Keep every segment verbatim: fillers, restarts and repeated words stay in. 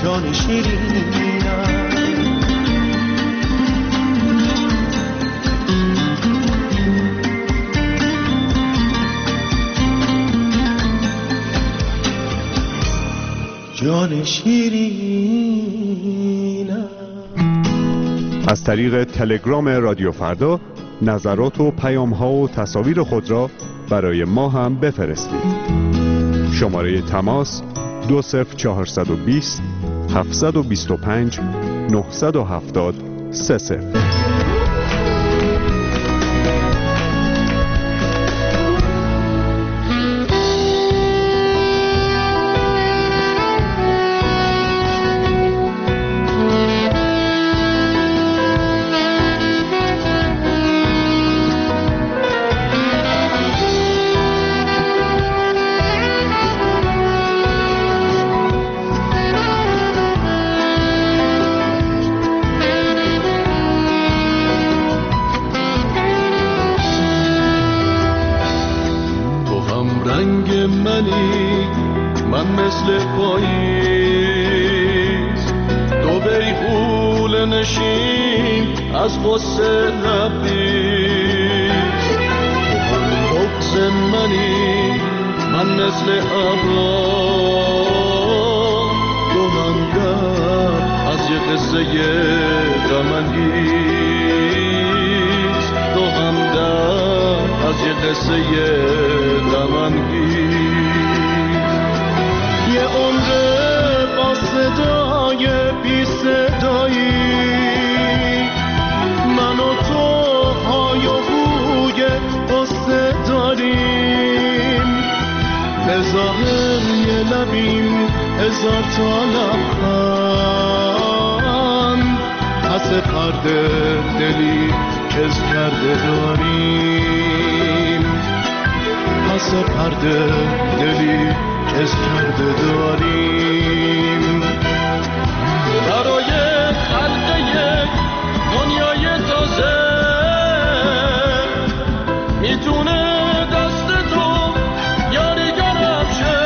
جان شیرینم. جان شیرینم. از طریق تلگرام رادیو فردا نظرات و پیام ها و تصاویر خود را برای ما هم بفرستید. شماره تماس دو صفر چهارصد و بیست هفتصد و بیست و پنج نهصد و هفتاد سه صفر. من مثل پاییز تو بیغول نشین از غصه لبریز. تو هم بغض منی من مثل ابرا تو هم در از یه قصه غم انگیز. تو هم در از یه قصه غم انگیز. یه عمره با صدای بی صدایی من و تو های و هوی قصه داریم. به ظاهر یه لبیم هزار تا لبخند، پس پرده دلی کز کرده داریم. پس پرده دلی کز کرده داریم. برای خلق یک دنیای تازه میتونه دست تو یاریگرم شه.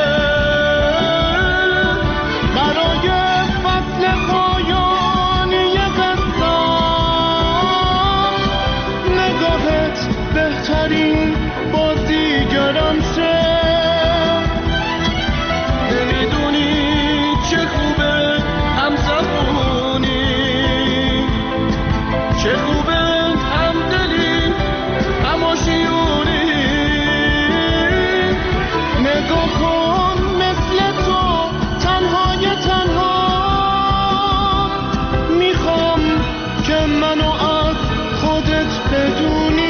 برای فصل پایانی قصه نگاهت بهترین بازیگرم شه. چه خوبه هم دلی هم آشیونی. نگاه کن مثل تو تنهای تنها میخوام که منو از خودت بدونی.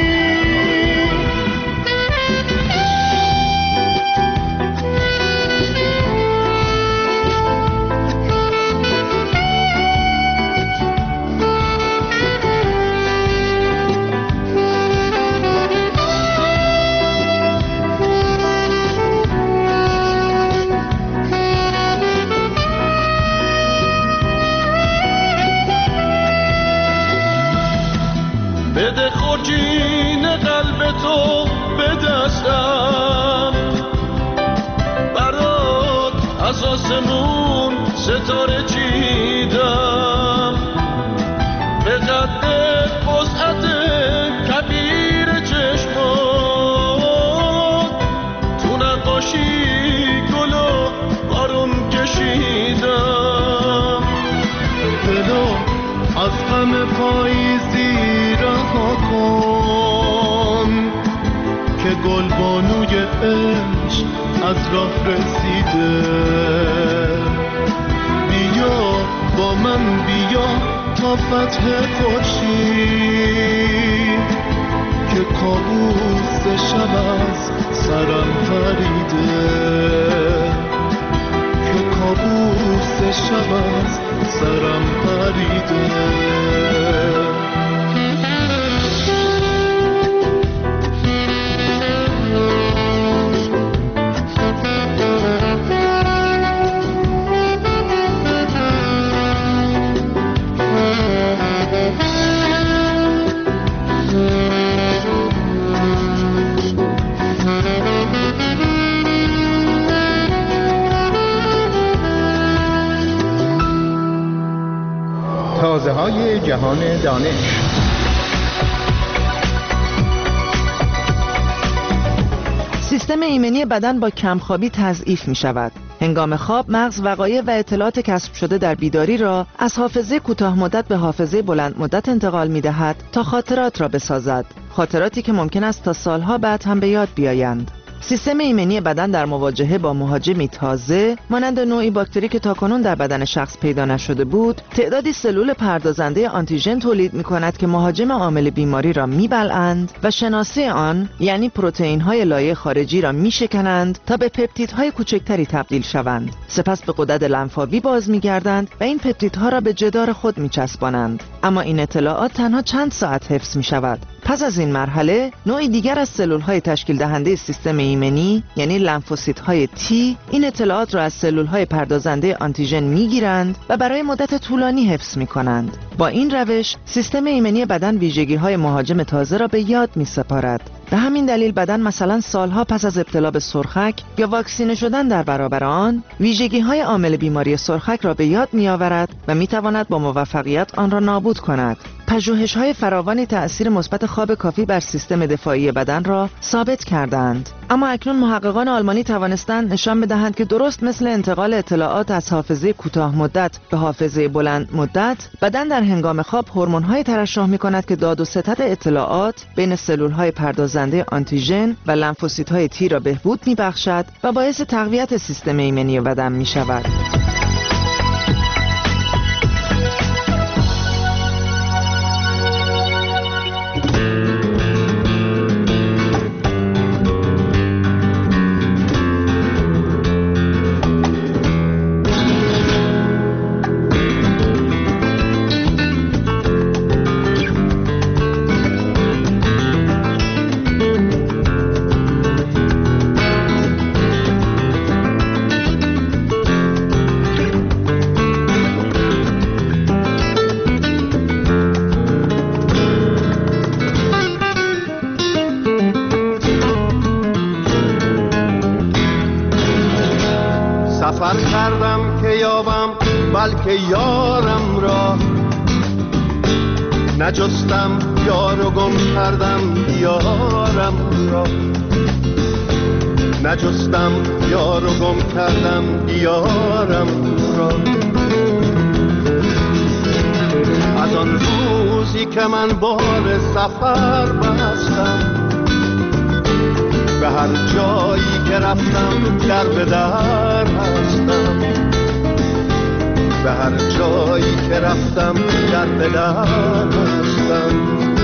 بده خورجین قلب تو به دستم، برات از آسمون ستاره چیدم. به قد وسعت کبیر چشمات تو نقاشی گل و بارون کشیدم. دلو از غم پاییزی رها کن که گل بانوی عشق از راه رسیده. بیا با من بیا تا فتح خورشید که کابوس شب از سرم پریده. که کابوس شب از سرم پریده. تازه‌های جهان دانش. سیستم ایمنی بدن با کمخوابی تضعیف می شود. هنگام خواب مغز وقایع و اطلاعات کسب شده در بیداری را از حافظه کوتاه مدت به حافظه بلند مدت انتقال می دهد تا خاطرات را بسازد، خاطراتی که ممکن است تا سالها بعد هم به یاد بیایند. سیستم ایمنی بدن در مواجهه با مهاجمی تازه مانند نوعی باکتری که تاکنون در بدن شخص پیدا نشده بود، تعدادی سلول پردازنده آنتیژن تولید می‌کند که مهاجم عامل بیماری را می‌بلعند و شناسی آن، یعنی پروتئین‌های لایه خارجی را می‌شکنند تا به پپتیدهای کوچکتری تبدیل شوند. سپس به غدد لنفاوی باز می‌گردند و این پپتیدها را به جدار خود می‌چسبانند. اما این اطلاعات تنها چند ساعت حفظ می‌شود. پس از این مرحله، نوعی دیگر از سلول‌های تشکیل دهنده سیستم ایمنی، یعنی لنفوسیت‌های تی، این اطلاعات را از سلول‌های پردازنده آنتیژن می‌گیرند و برای مدت طولانی حفظ می‌کنند. با این روش، سیستم ایمنی بدن ویژگی‌های مهاجم تازه را به یاد می‌سپارد. به همین دلیل بدن مثلا سالها پس از ابتلا به سرخک یا واکسینه شدن در برابر آن، ویژگی‌های عامل بیماری سرخک را به یاد می‌آورد و می‌تواند با موفقیت آن را نابود کند. پژوهش‌های فراوانی تأثیر مثبت خواب کافی بر سیستم دفاعی بدن را ثابت کردند. اما اکنون محققان آلمانی توانستند نشان بدهند که درست مثل انتقال اطلاعات از حافظه کوتاه مدت به حافظه بلند مدت، بدن در هنگام خواب هورمون‌های ترشح می‌کند که داد و ستد اطلاعات بین سلول‌های پردازنده آنتیژن و لنفوسیت‌های تی را بهبود می‌بخشد و باعث تقویت سیستم ایمنی بدن می‌شود. سفر کردم که یابم بلکه یارم را، نجستم یار و گم کردم یارم را، نجستم یار و گم کردم یارم را. از آن روزی که من بار سفر بستم، به هر جایی که رفتم در به در هستم، به هر جایی که رفتم در به در هستم.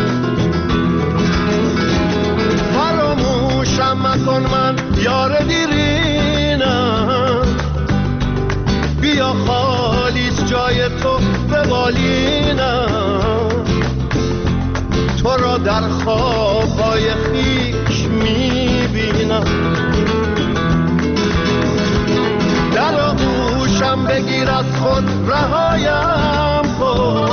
فراموشم مکن من یار دیرینم، بیا خالیست جای تو به بالینم، تو را در خوابهای خویش میبینم. در آغوشم بگیر از خود رهایم کن،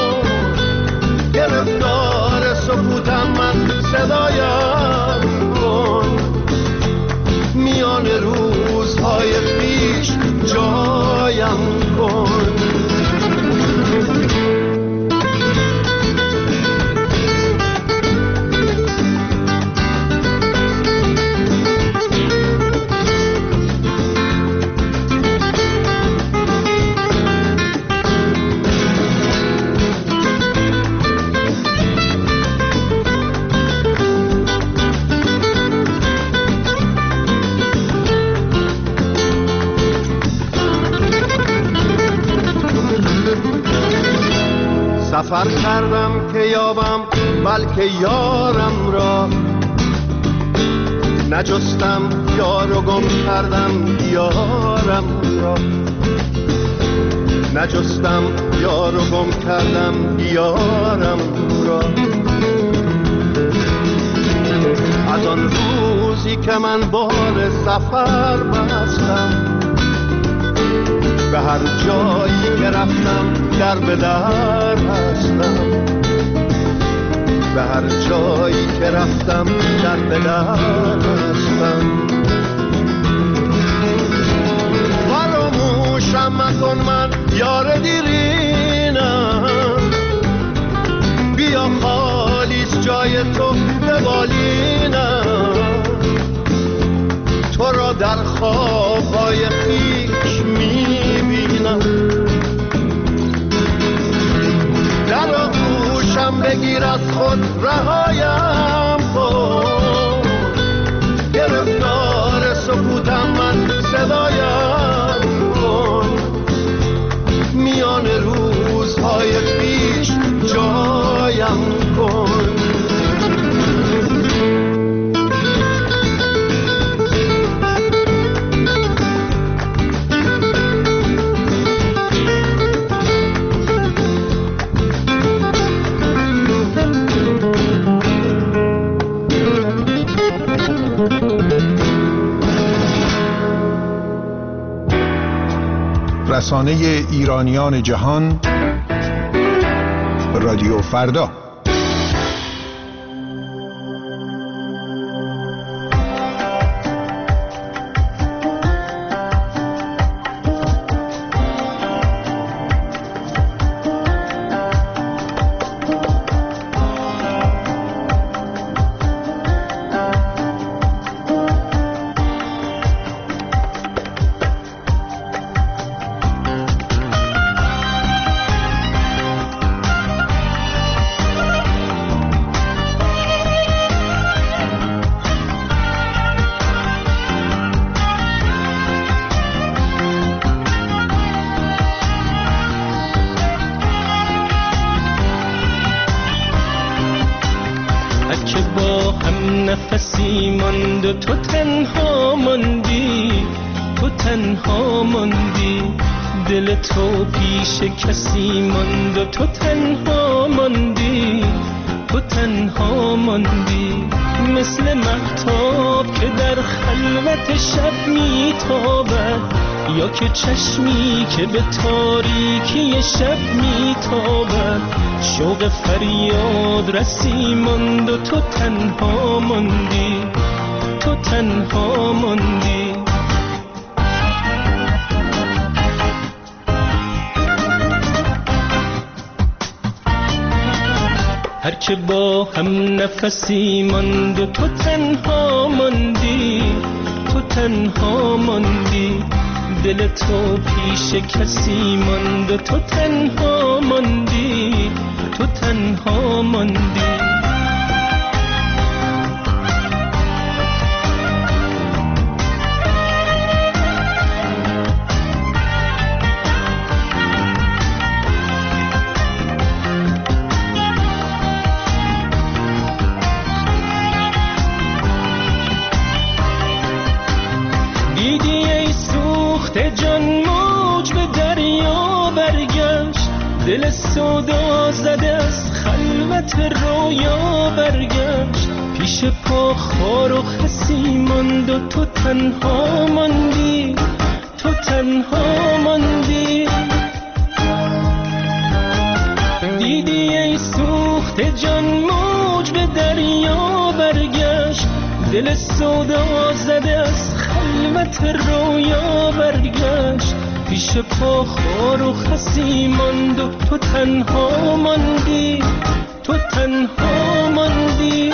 گرفتار سکوتم من صدایم کن، میان روزهای خویش جایم کن. سفر کردم که یابم بلکه یارم را، نجستم یار و گم کردم یارم را، نجستم یار و گم کردم یارم را. از آن روزی که من بار سفر بستم، به هر جایی که رفتم در به در هستم، به هر جایی که رفتم در به در هستم. فراموشم مکن من یار دیرینم، بیا خالیست جای تو به بالینم، تو را در خوابای خیش میبینم. در آغوشم بگیر از خود رهایم کن، گرفتار سکوتم من صدایم کن، میان روزهای پیش جایم کن. رسانه ایرانیان جهان، رادیو فردا. نفسی ماند تو تنها ماندی، تو تنها ماندی، دل تو پیش کسی ماند تو تنها ماندی، تو تنها ماندی، مثل مهتاب که در خلوت شب میتابد، یا که چشمی که به تاریکی شب میتابد، شوق فریاد رسی ماند و تو تنها ماندی، تو تنها ماندی. هر که با هم نفسی ماند و تو تنها ماندی، تو تنها ماندی، دل تو پیش کسی ماند و تو تنها ماندی، تو تنها ماندی. دیدی ای سوخته جان موج به دریا برگشت، دل سودا زده از خلوت رویا برگشت، پیش پا خار و خسی ماند و تو تنها ماندی، تو تنها ماندی. دیدی ای سوخته جان موج به دریا برگشت، دل سودا زده از خلوت رویا برگشت، پیش پا خار و خسی ماند و تو تنها ماندی، تو تنها ماندی.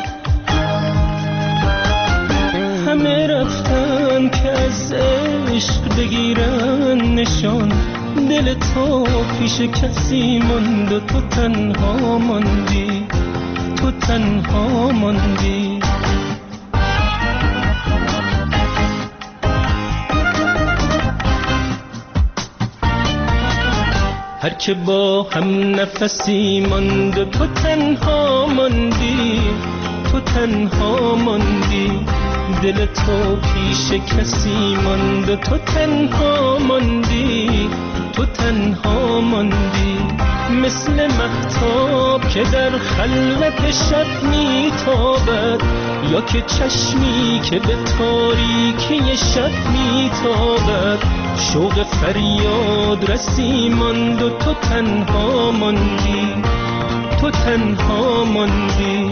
همه رفتن که از عشق بگیرن نشان، دل تو پیش کسی ماند و تو تنها ماندی، تو تنها ماندی. هر که با هم نفسی ماند تو تنها ماندی، تو تنها ماندی، دل تو پیش کسی ماند تو تنها ماندی، تو تنها ماندی، مثل مهتاب که در خلوت شب میتابد، یا که چشمی که به تاریکی شب میتابد، شوق فریاد رسی ماند و تو تنها ماندی، تو تنها ماندی.